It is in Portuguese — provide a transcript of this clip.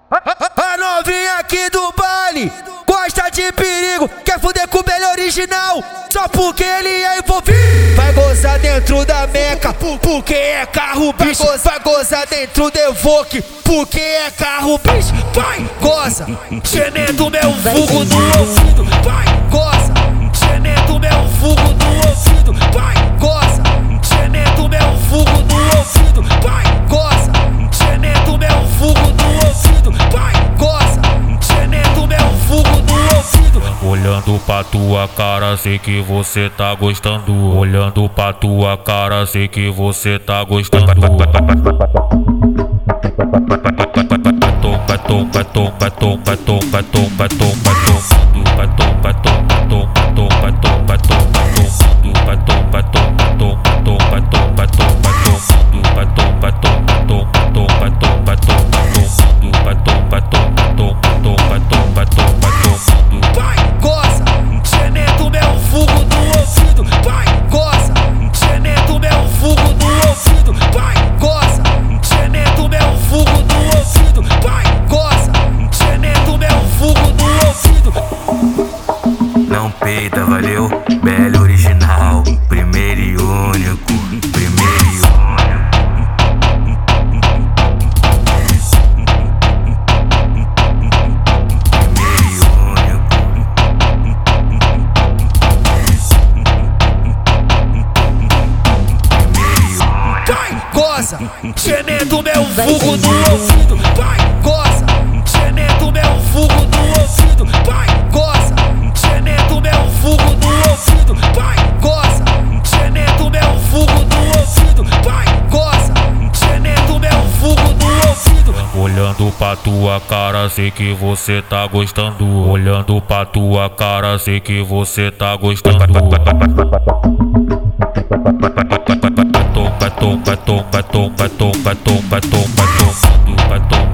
A novinha aqui do baile gosta de perigo, quer fuder com o Belo original, só porque ele é envolvido. Vai gozar dentro da Meca, porque é carro bicho. Vai gozar dentro do Evoque, porque é carro bicho. Vai, goza, gemendo meu vulgo no ouvido. Vai, goza, gemendo meu vulgo no ouvido. Vai, goza, gemendo meu vulgo no ouvido. Vai, goza, gemendo meu vulgo no ouvido. Vai, goza, gemendo meu vulgo no ouvido. Olhando pra tua cara, sei que você tá gostando. Olhando pra tua cara, sei que você tá gostando. Não peita, valeu, Belo original, primeiro e único, primeiro e único. Vai, goza, gemendo meu vulgo no ouvido. Vai, goza, gemendo meu vulgo no ouvido. Vai, goza, gemendo meu vulgo no ouvido. Vai, goza, gemendo meu vulgo no ouvido. Vai, goza, gemendo meu vulgo no ouvido. Olhando pra tua cara, sei que você tá gostando. Olhando pra tua cara, sei que você tá gostando. Batom, batom, batom, batom, batom, batom, batom, batom, batom, batom.